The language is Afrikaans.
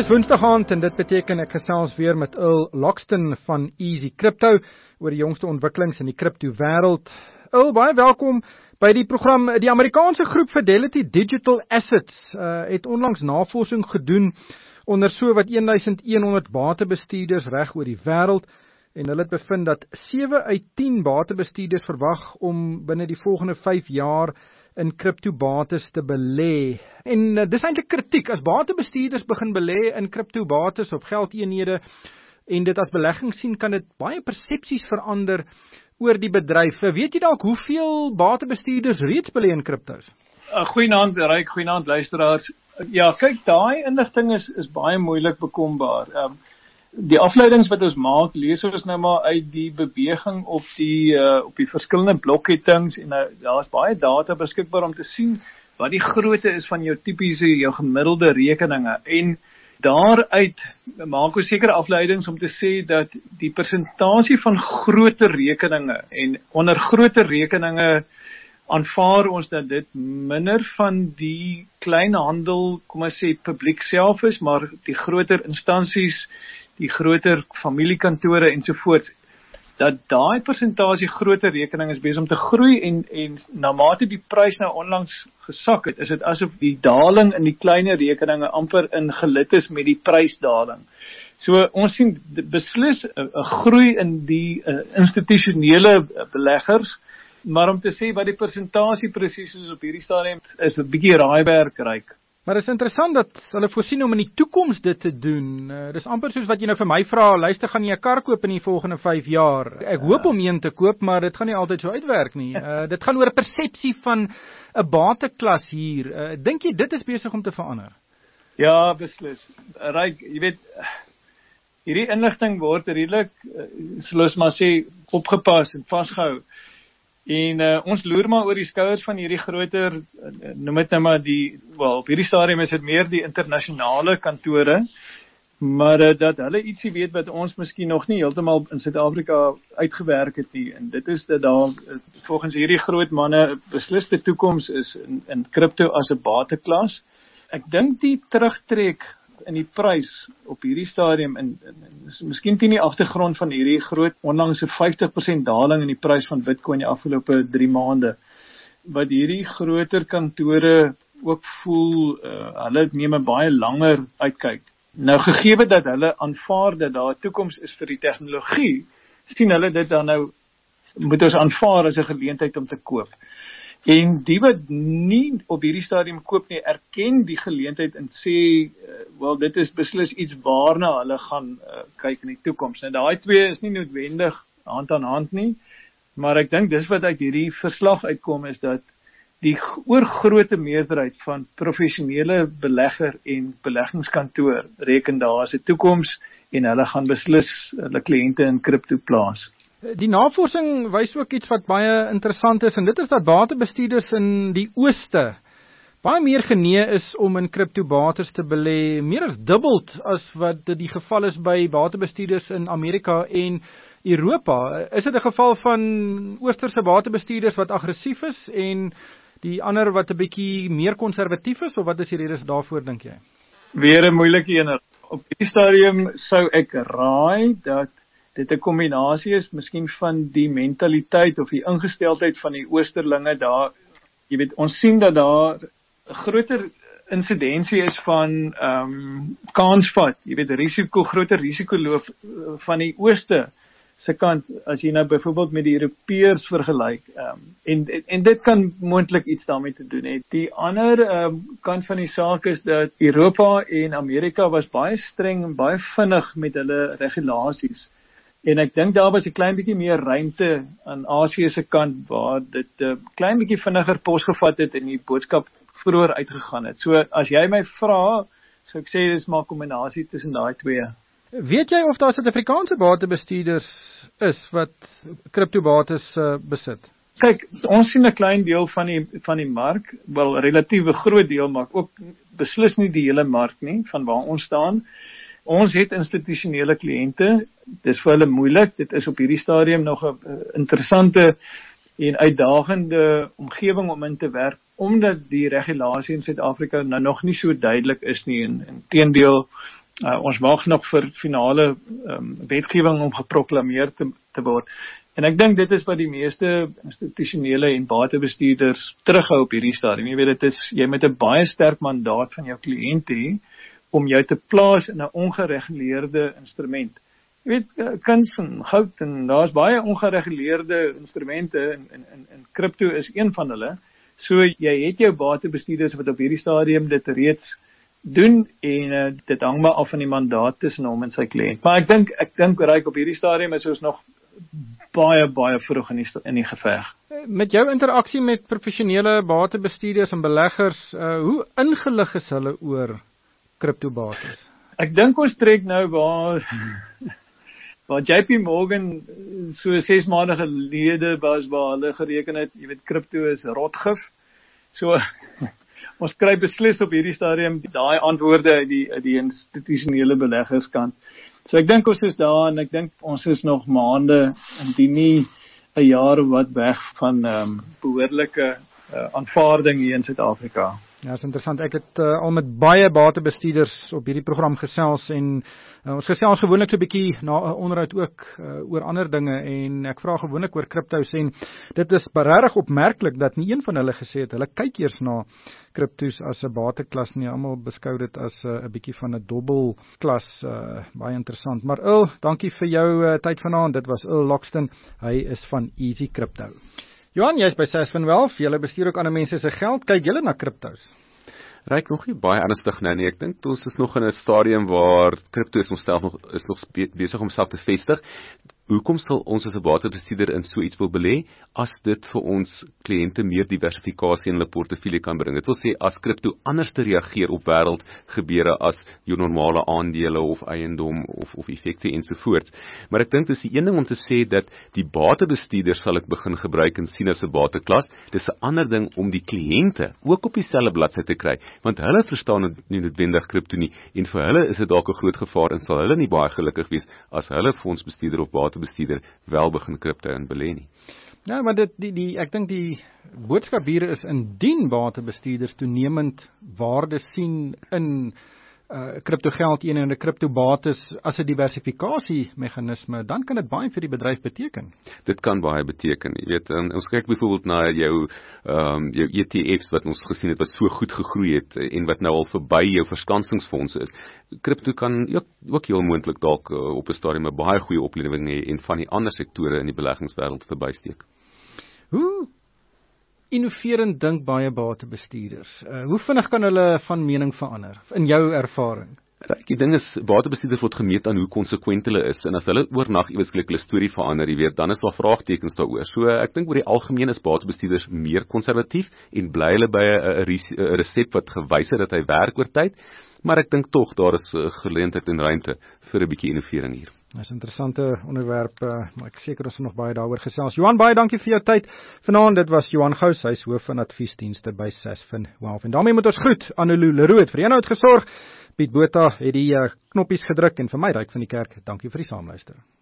Dit is Woensdag aand en dit beteken ek gesels weer met Earl Loxton van Easy Crypto oor die jongste ontwikkelings in die crypto wêreld. Earl, baie welkom by die program. Die Amerikaanse groep Fidelity Digital Assets het onlangs navorsing gedoen onder so wat 1100 batebestuurders reg oor die wêreld en hulle het bevind dat 7 uit 10 batebestuurders verwag om binne die volgende 5 jaar in cryptobates te belê. En dis eintlik kritiek. As batebestuurders begin belê in cryptobates of geldeenhede en dit as belegging sien, kan dit baie persepsies verander oor die bedryf. Weet jy dalk hoeveel batebestuurders reeds belê in cryptos? Goeienaand Ryk, goeienaand luisteraars. Ja, kyk, daai inligting is baie moeilik bekombaar. Die afleidings wat ons maak, lees ons nou maar uit die beweging op die verskillende blokkettings en daar is baie data beskikbaar om te sien wat die grootte is van jou jou gemiddelde rekeninge en daaruit maak ons sekere afleidings om te sê dat die persentasie van groter rekeninge en onder groter rekeninge aanvaar ons dat dit minder van die kleinhandel, kom ons sê publiek self is, maar die groter instansies, die groter familiekantore ensovoorts, dat daai persentasie groter rekening is besig om te groei en na mate die prys nou onlangs gesak het, is dit asof die daling in die kleiner rekeninge amper in gelid is met die prysdaling. So ons sien beslis 'n groei in die institusionele beleggers, maar om te sê wat die persentasie presies is op hierdie stadium is 'n bietjie raaiwerk Ryk. Maar dit is interessant dat hulle voorsien om in die toekoms dit te doen. Dis amper soos wat jy nou vir my vra, luister, gaan jy 'n kar koop in die volgende 5 jaar? Ek hoop om een te koop, maar dit gaan nie altyd so uitwerk nie. Dit gaan oor 'n persepsie van 'n bateklas hier. Dink jy dit is besig om te verander? Ja, beslis. Ryk, jy weet, hierdie inligting word redelik, soos maar sê, opgepas en vasgehou. En ons loer maar oor die skouers van hierdie groter, noem dit nou maar op hierdie stadium is dit meer die internasionale kantore, maar dat hulle ietsie weet wat ons miskien nog nie heeltemal in Suid-Afrika uitgewerk het nie. En dit is dat daar volgens hierdie groot manne besliste toekoms is in crypto as 'n bateklas. Ek dink die terugtrek in die prys op hierdie stadium en miskien teen die agtergrond van hierdie groot onlangse 50% daling in die prys van Bitcoin die afgelope 3 maande wat hierdie groter kantore ook voel hulle neem 'n baie langer uitkyk. Nou gegee dat hulle aanvaar dat daar 'n toekoms is vir die tegnologie, sien hulle dit dan nou moet ons aanvaar as 'n geleentheid om te koop. En die wat nie op hierdie stadium koop nie, erken die geleentheid en sê, wel dit is beslis iets waarna hulle gaan kyk in die toekoms. Nou daai twee is nie noodwendig hand aan hand nie, maar ek dink dis wat uit hierdie verslag uitkom is dat die oorgrootste meerderheid van professionele belegger en beleggingskantoor reken daar as 'n toekoms en hulle gaan beslis hulle kliënte in kripto plaas. Die navorsing wys ook iets wat baie interessant is en dit is dat batebestuurders in die ooste baie meer genee is om in cryptobates te belê, meer as dubbel as wat dit die geval is by batebestuurders in Amerika en Europa. Is dit 'n geval van oosterse batebestuurders wat aggressief is en die ander wat 'n bietjie meer konservatief is, of wat is die redes daarvoor dink jy? Weer 'n moeilike een. Op hierdie stadium sou ek raai dat dit 'n kombinasie is miskien van die mentaliteit of die ingesteldheid van die oosterlinge daar. Jy weet, ons sien dat daar 'n groter insidensie is van kansvat, jy weet, groter risiko loop van die ooste se kant as jy nou byvoorbeeld met die Europeërs vergelyk. En dit kan moontlik iets daarmee te doen hê. Die ander kant van die saak is dat Europa en Amerika was baie streng en baie vinnig met hulle regulasies. En ek dink daar was 'n klein bietjie meer ruimte aan Asië se kant waar dit 'n klein bietjie vinniger posgevat het en die boodskap vroeër uitgegaan het. So as jy my vra, sou ek sê dis maar 'n kombinasie tussen daai twee. Weet jy of daar Suid-Afrikaanse batebestuurders is wat cryptobates besit? Kyk, ons sien 'n klein deel van die mark, wel 'n relatief groot deel, maar ook beslis nie die hele mark nie van waar ons staan. Ons het institusionele kliënte, dis vir hulle moeilik, dit is op hierdie stadium nog 'n interessante en uitdagende omgewing om in te werk, omdat die regulasie in Suid-Afrika nou nog nie so duidelik is nie, en teendeel Ons wag nog vir finale wetgewing om geproklameer te word. En ek dink dit is wat die meeste institusionele en batebestuurders terughou op hierdie stadium. Jy weet, jy met 'n baie sterk mandaat van jou kliënt hê om jou te plaas in 'n ongereguleerde instrument. Jy weet, kuns en goud en daar's baie ongereguleerde instrumente en kripto is een van hulle. So jy het jou batebestuurders wat op hierdie stadium dit reeds doen en dit hang maar af van die mandaat tussen hom en sy kliënt. Maar ek dink Ryk, op hierdie stadium is ons nog baie vroeg in die geveg. Met jou interaksie met professionele batebestuurders en beleggers, hoe ingelig is hulle oor kriptobates? Ek dink ons trek nou waar JP Morgan so 6 maande gelede was waar hulle gereken het, jy weet, kripto is rotgif. So ons kry beslis op hierdie stadium daai antwoorde uit die institusionele beleggerskant. So ek dink ons is daar en ek dink ons is nog maande, indien nie 'n jaar of wat weg van behoorlike aanvaarding hier in Suid-Afrika. Ja, is interessant. Ek het al met baie batebestuurders op hierdie program gesels en ons gesels gewoonlik so 'n bietjie na 'n onderhoud ook oor ander dinge en ek vra gewoonlik oor kriptos en dit is regtig opmerklik dat nie een van hulle gesê het hulle kyk eers na kriptos as 'n bateklas nie. Almal beskou dit as 'n bietjie van 'n dobbelklas. Baie interessant. Maar dankie vir jou tyd vanaand. Dit was Lockston. Hy is van Easy Crypto. Johan, jy's by Sasfin Wealth, julle bestuur ook ander mense se geld, kyk julle na kriptos? Ryk nog nie baie ernstig nou nie. Ek dink ons is nog in 'n stadium waar kripto is nog besig om homself te vestig. Hoekom sal ons as 'n batebestuurder in so iets wil belê as dit vir ons kliënte meer diversifikasie in hulle portefeulje kan bring? Dit wil sê as kripto anders te reageer op wêreldgebeure as jou normale aandele of eiendom of effekte ensovoorts. Maar ek dink dis die een ding om te sê dat die batebestuurder sal dit begin gebruik en sien as 'n bateklas. Dis 'n ander ding om die kliënte ook op dieselfde bladsy te kry, want hulle verstaan nie noodwendig kripto nie en vir hulle is dit dalk 'n groot gevaar en sal hulle nie baie gelukkig wees as hulle fondsbestuurder of batebestuurder wel begin kripto in belê nie. Ja, maar ek dink die boodskap hier is indien batebestuurders toenemend waarde sien in kriptogeld en 'n kriptobates as 'n diversifikasiemeganisme, dan kan dit baie vir die bedryf beteken. Dit kan baie beteken. Jy weet, ons kyk byvoorbeeld na jou ETF's wat ons gesien het wat so goed gegroei het en wat nou al verby jou verskansingsfondse is. Kripto kan ook heel moontlik dalk op 'n stadium 'n baie goeie oplewing hê en van die ander sektore in die beleggingswêreld verbysteek. Hoe innoverend dink baie batebestuurders? Hoe vinnig kan hulle van mening verander, in jou ervaring? Die ding is, batebestuurders word gemeet aan hoe konsekwent hulle is, en as hulle oornag eweslik hulle storie verander, jy weet, dan is daar vraagtekens daaroor. So ek dink oor die algemeen is batebestuurders meer konservatief en bly hulle by 'n resep wat gewys het dat hy werk oor tyd, maar ek dink tog daar is geleentheid en ruimte vir 'n bietjie innovering hier. Dit is 'n interessante onderwerp, maar ek seker ons nog baie daaroor gesels. Johan, baie dankie vir jou tyd. Vanaand, dit was Johan Gous, hy is hoof van adviesdienste by Sasfin Wealth. En daarmee moet ons groet. Annelou Leroux het vir inhoud gesorg. Piet Botha het die knoppies gedruk en vir my Ryk van die Kerk. Dankie vir die saamluister.